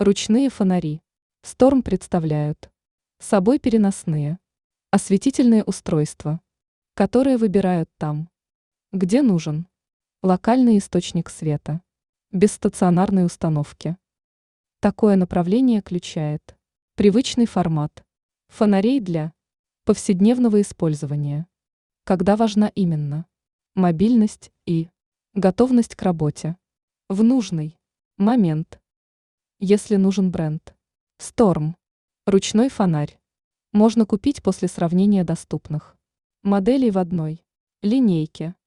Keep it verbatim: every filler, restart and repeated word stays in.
Ручные фонари. Storm представляют собой переносные осветительные устройства, которые выбирают там, где нужен локальный источник света, без стационарной установки. Такое направление включает привычный формат фонарей для повседневного использования, когда важна именно мобильность и готовность к работе в нужный момент. Если нужен бренд Storm, ручной фонарь можно купить после сравнения доступных моделей в одной линейке.